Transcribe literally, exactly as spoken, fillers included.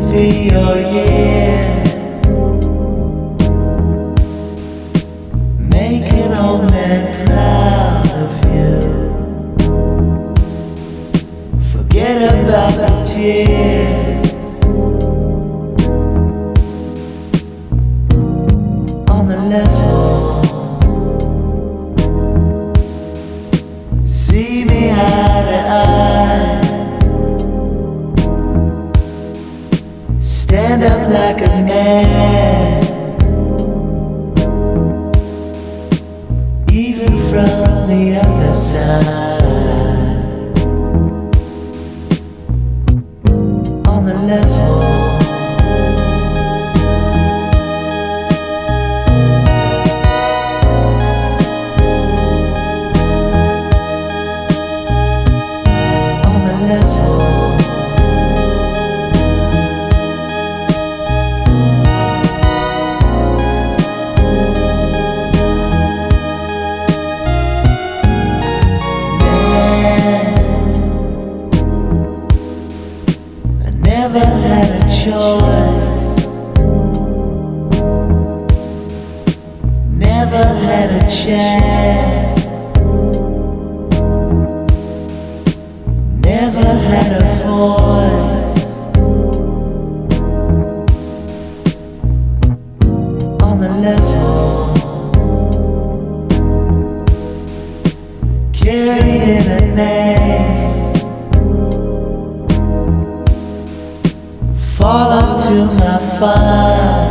be your year. Make an old man proud of you. Forget about the tears on the level. See me eye to eye. Stand up like a man, even from the other side. On the level. On the level. Never had a choice, never had a chance, never had a voice. On the level, carrying a name. Fall onto my fire.